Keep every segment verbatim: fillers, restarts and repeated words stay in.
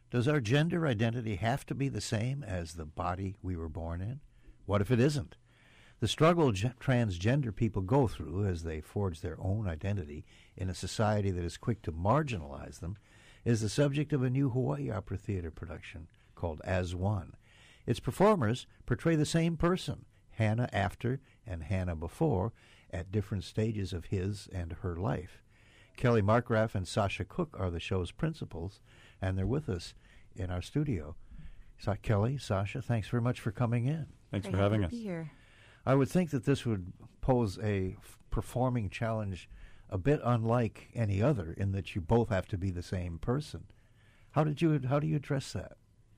Does our gender identity have to be the same as the body we were born in? What if it isn't? The struggle ge- transgender people go through as they forge their own identity in a society that is quick to marginalize them is the subject of a new Hawaii Opera Theater production called As One. Its performers portray the same person, Hannah after and Hannah before, at different stages of his and her life. Kelly Markgraf and Sasha Cook are the show's principals, and they're with us in our studio. So, Kelly, Sasha, thanks very much for coming in. Thanks Very for having happy us. to be here. I would think that this would pose a f- performing challenge a bit unlike any other in that you both have to be the same person. How did you how do you address that?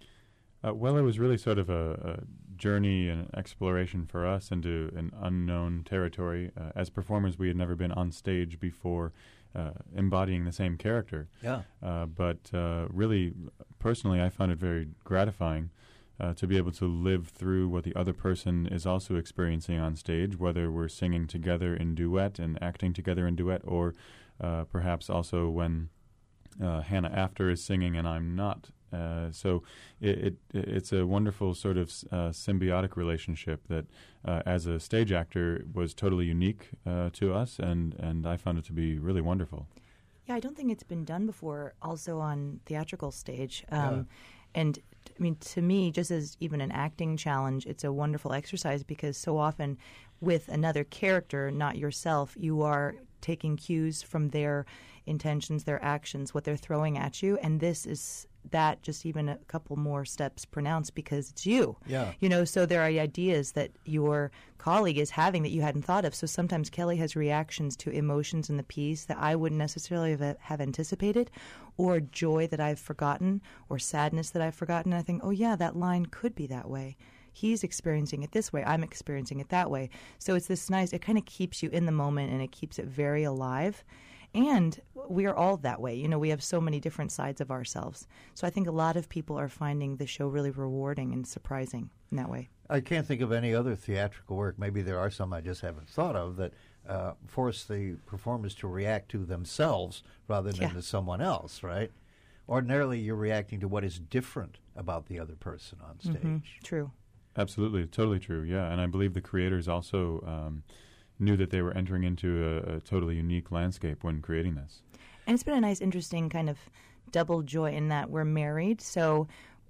Uh, well, it was really sort of a, a journey and exploration for us into an unknown territory. Uh, as performers, we had never been on stage before uh, embodying the same character. Yeah. Uh, but uh, really, personally, I found it very gratifying uh, to be able to live through what the other person is also experiencing on stage, whether we're singing together in duet and acting together in duet, or uh, perhaps also when uh, Hannah after is singing and I'm not. Uh, so it, it it's a wonderful sort of uh, symbiotic relationship that, uh, as a stage actor, was totally unique uh, to us, and, and I found it to be really wonderful. Yeah, I don't think it's been done before, also on theatrical stage. Um, Yeah. And, I mean, to me, just as even an acting challenge, it's a wonderful exercise because so often with another character, not yourself, you are taking cues from their intentions, their actions, what they're throwing at you, and this is that just even a couple more steps pronounced because it's you. Yeah. You know, so there are ideas that your colleague is having that you hadn't thought of. So sometimes Kelly has reactions to emotions in the piece that I wouldn't necessarily have, have anticipated, or joy that I've forgotten, or sadness that I've forgotten. I think, oh yeah, that line could be that way. He's experiencing it this way. I'm experiencing it that way. So it's this nice, it kind of keeps you in the moment and it keeps it very alive. And we are all that way. You know, we have so many different sides of ourselves. So I think a lot of people are finding the show really rewarding and surprising in that way. I can't think of any other theatrical work, maybe there are some I just haven't thought of, that uh, force the performers to react to themselves rather than Yeah. to someone else, right? Ordinarily, you're reacting to what is different about the other person on stage. Mhm. True. Absolutely, totally true, yeah. And I believe the creators also um, knew that they were entering into a, a totally unique landscape when creating this. And it's been a nice, interesting kind of double joy in that we're married, so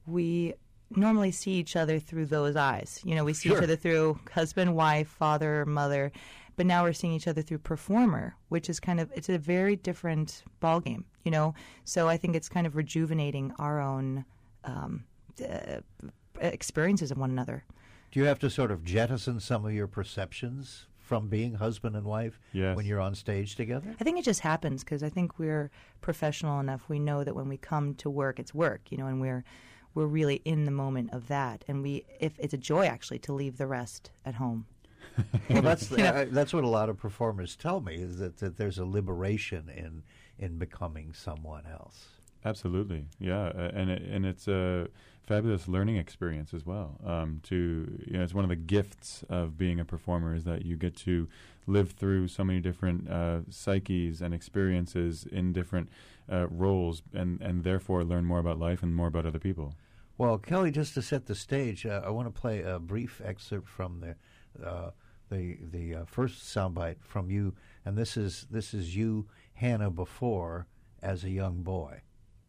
we normally see each other through those eyes. You know, we see Sure. each other through husband, wife, father, mother, but now we're seeing each other through performer, which is kind of, it's a very different ballgame, you know? So I think it's kind of rejuvenating our own um, uh, experiences of one another. Do you have to sort of jettison some of your perceptions from being husband and wife Yes. when you're on stage together? I think it just happens because I think we're professional enough. We know that when we come to work, it's work, you know, and we're we're really in the moment of that. And we, if it's a joy actually to leave the rest at home. Well, that's You know? uh, that's what a lot of performers tell me, is that, that there's a liberation in in becoming someone else. Absolutely, yeah, uh, and it, and it's a fabulous learning experience as well. Um, to you know, it's one of the gifts of being a performer is that you get to live through so many different uh, psyches and experiences in different uh, roles, and and therefore learn more about life and more about other people. Well, Kelly, just to set the stage, uh, I want to play a brief excerpt from the uh, the the uh, first soundbite from you, and this is this is you, Hannah, before as a young boy.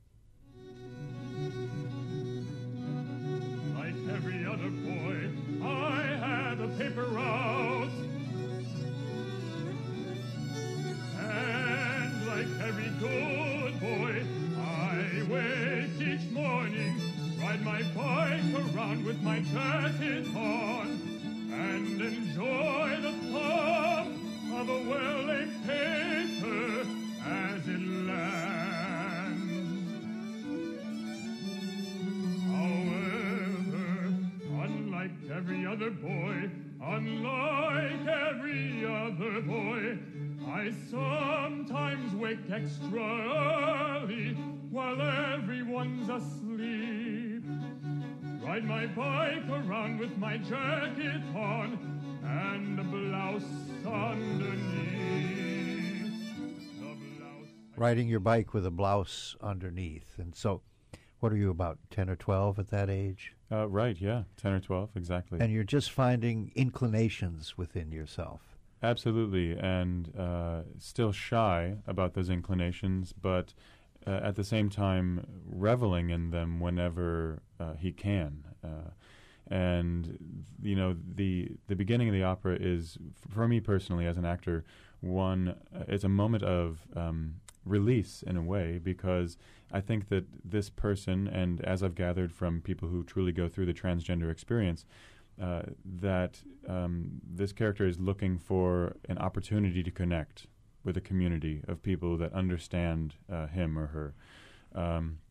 Like every other boy, I had a paper route. And like every good boy, I wake each morning, ride my bike around with my jacket on, and enjoy the thumb of a well-laid paper as it lands. However, unlike every other boy, unlike every other boy, I sometimes wake extra early while everyone's asleep. Ride my bike around with my jacket on and a blouse underneath. The blouse Riding your bike with a blouse underneath. And so What are you, about ten or twelve at that age? Uh, right, yeah, ten or twelve, exactly. And you're just finding inclinations within yourself. Absolutely, and uh, still shy about those inclinations, but uh, at the same time reveling in them whenever uh, he can. Uh, and, you know, the the beginning of the opera is, f- for me personally as an actor, one, uh, it's a moment of um, release in a way, because I think that this person, and as I've gathered from people who truly go through the transgender experience, Uh, that um, this character is looking for an opportunity to connect with a community of people that understand uh, him or her. Um,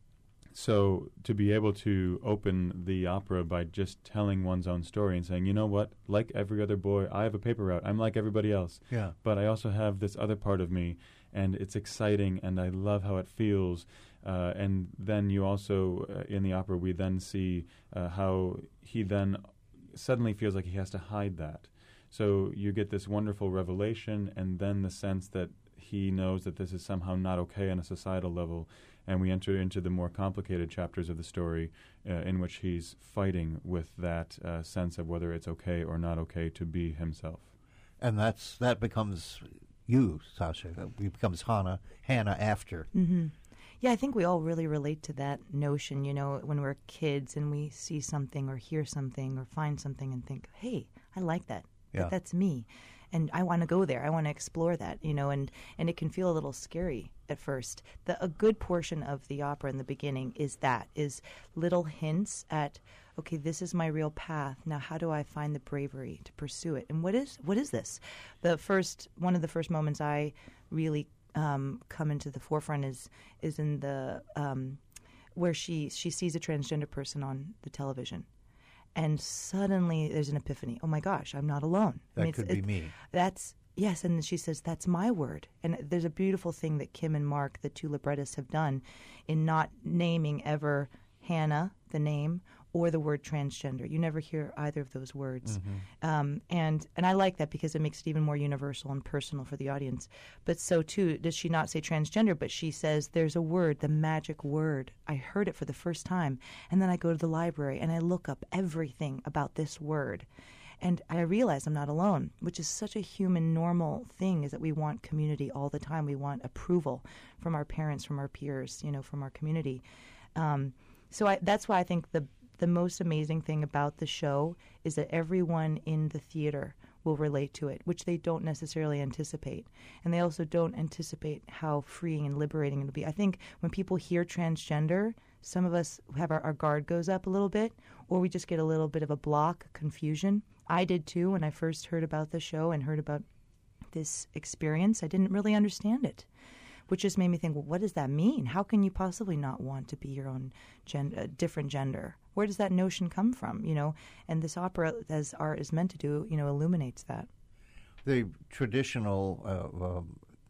so to be able to open the opera by just telling one's own story and saying, you know what, like every other boy, I have a paper route. I'm like everybody else. Yeah. But I also have this other part of me, and it's exciting, and I love how it feels. Uh, and then you also, uh, in the opera, we then see uh, how he then suddenly feels like he has to hide that. So you get this wonderful revelation, and then the sense that he knows that this is somehow not okay on a societal level, and we enter into the more complicated chapters of the story uh, in which he's fighting with that uh, sense of whether it's okay or not okay to be himself. And that's that becomes you, Sasha. That becomes Hannah, Hannah after. Mm-hmm. Yeah, I think we all really relate to that notion, you know, when we're kids and we see something or hear something or find something and think, hey, I like that. Yeah. That that's me. And I want to go there. I want to explore that, you know, and, and it can feel a little scary at first. The, a good portion of the opera in the beginning is that, is little hints at, okay, this is my real path. Now, how do I find the bravery to pursue it? And what is what is this? The first, one of the first moments I really Um, come into the forefront is is in the um, where she she sees a transgender person on the television, and suddenly there's an epiphany. Oh my gosh, I'm not alone. That I mean, could it's, be it, me. That's yes, and then she says that's my word. And there's a beautiful thing that Kim and Mark, the two librettists, have done in not naming ever Hannah, the name, or the word transgender. You never hear either of those words. Mm-hmm. Um, and, and I like that because it makes it even more universal and personal for the audience. But so, too, does she not say transgender, but she says there's a word, the magic word. I heard it for the first time. And then I go to the library and I look up everything about this word. And I realize I'm not alone, which is such a human, normal thing, is that we want community all the time. We want approval from our parents, from our peers, you know, from our community. Um, so I, that's why I think the the most amazing thing about the show is that everyone in the theater will relate to it, which they don't necessarily anticipate. And they also don't anticipate how freeing and liberating it'll be. I think when people hear transgender, some of us have our, our guard goes up a little bit, or we just get a little bit of a block, confusion. I did too when I first heard about the show and heard about this experience. I didn't really understand it, which just made me think, well, what does that mean? How can you possibly not want to be your own gen- uh, different gender? Where does that notion come from, you know? And this opera, as art is meant to do, you know, illuminates that. The traditional uh, uh,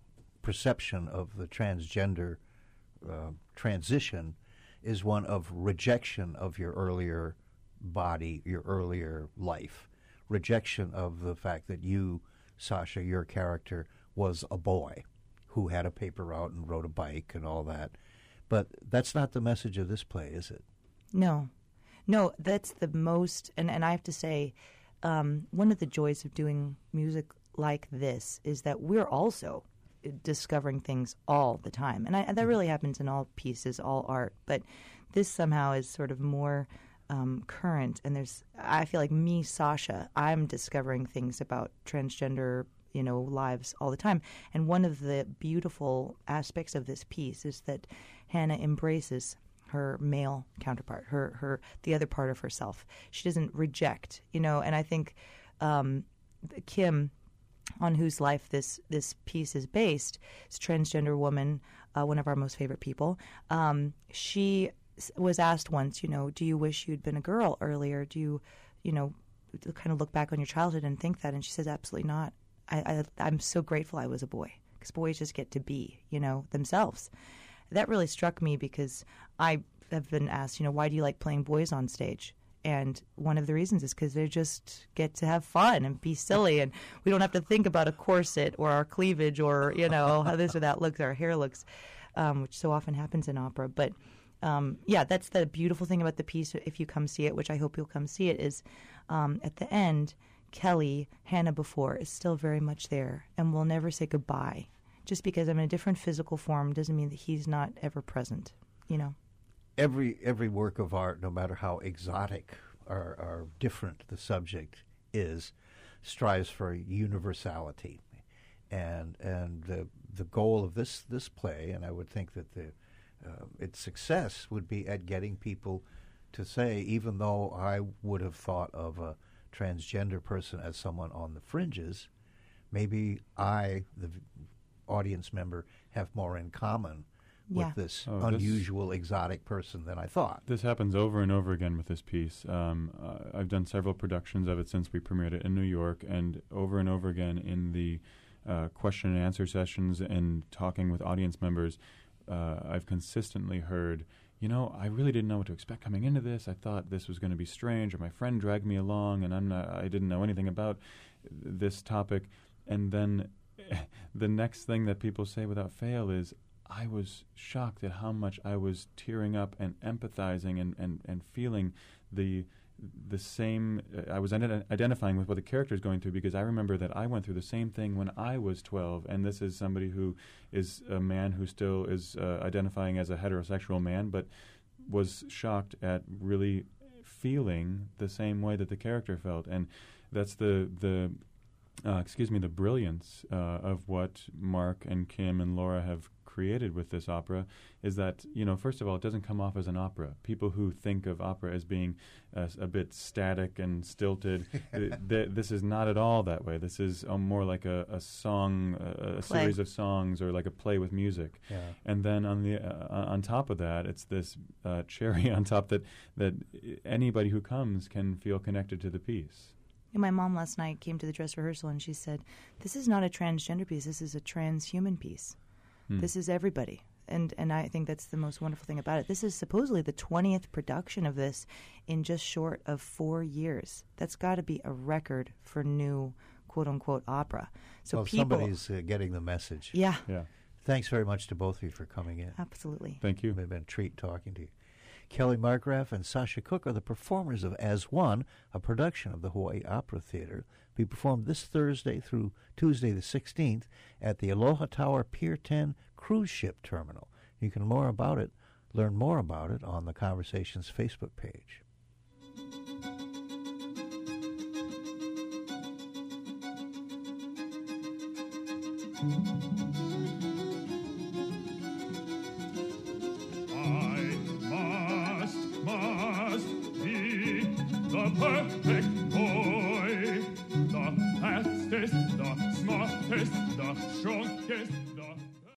perception of the transgender uh, transition is one of rejection of your earlier body, your earlier life, rejection of the fact that you, Sasha, your character, was a boy who had a paper route and rode a bike and all that. But that's not the message of this play, is it? No. No, that's the most, and, and I have to say, um, one of the joys of doing music like this is that we're also discovering things all the time. And, I, and that really happens in all pieces, all art. But this somehow is sort of more um, current. And there's, I feel like me, Sasha, I'm discovering things about transgender, you know, lives all the time. And one of the beautiful aspects of this piece is that Hannah embraces her male counterpart, her, her, the other part of herself. She doesn't reject, you know, and I think um, Kim, on whose life this, this piece is based, is a transgender woman, uh, one of our most favorite people. Um, she was asked once, you know, do you wish you'd been a girl earlier? Do you, you know, kind of look back on your childhood and think that? And she says, absolutely not. I, I, I'm so grateful I was a boy, because boys just get to be, you know, themselves. That really struck me because I have been asked, you know, why do you like playing boys on stage? And one of the reasons is because they just get to have fun and be silly, and we don't have to think about a corset or our cleavage or, you know, how this or that looks, our hair looks, um, which so often happens in opera. But um, yeah, that's the beautiful thing about the piece. If you come see it, which I hope you'll come see it, is um, at the end, Kelly, Hannah before, is still very much there, and will never say goodbye. Just because I'm in a different physical form doesn't mean that he's not ever present, you know. Every every work of art, no matter how exotic or, or different the subject is, strives for universality, and and the the goal of this this play, and I would think that the uh, its success would be at getting people to say, even though I would have thought of a transgender person as someone on the fringes, maybe I, the audience member, have more in common with Yeah. this Oh, this- unusual, exotic person than I thought. This happens over and over again with this piece. Um, uh, I've done several productions of it since we premiered it in New York, and over and over again in the uh, question and answer sessions and talking with audience members, uh, I've consistently heard, you know, I really didn't know what to expect coming into this. I thought this was going to be strange, or my friend dragged me along, and I'm not, I didn't know anything about this topic. And then the next thing that people say without fail is, I was shocked at how much I was tearing up and empathizing and, and, and feeling the the same. Uh, I was ident- identifying with what the character is going through, because I remember that I went through the same thing when I was twelve, and this is somebody who is a man who still is uh, identifying as a heterosexual man, but was shocked at really feeling the same way that the character felt. And that's the the uh, excuse me the brilliance uh, of what Mark and Kim and Laura have created with this opera, is that, you know, first of all, it doesn't come off as an opera. People who think of opera as being uh, a bit static and stilted, th- th- this is not at all that way. This is um, more like a, a song, a, a Play. series of songs, or like a play with music. Yeah. And then on the uh, on top of that, it's this uh, cherry on top that that anybody who comes can feel connected to the piece. And my mom last night came to the dress rehearsal and she said, "This is not a transgender piece. This is a transhuman piece. Hmm. This is everybody." And and I think that's the most wonderful thing about it. This is supposedly the twentieth production of this in just short of four years. That's got to be a record for new quote-unquote opera. So well, people... somebody's uh, getting the message. Yeah, Yeah. Thanks very much to both of you for coming in. absolutely. Thank you. It's been a treat talking to you. Kelly Markgraf and Sasha Cook are the performers of As One, a production of the Hawaii Opera Theater. We performed this Thursday through Tuesday the sixteenth at the Aloha Tower Pier ten Cruise Ship Terminal. You can more about it, learn more about it on the Conversations Facebook page. I must, must be the perfect boy, the fastest, the smartest, the strongest, the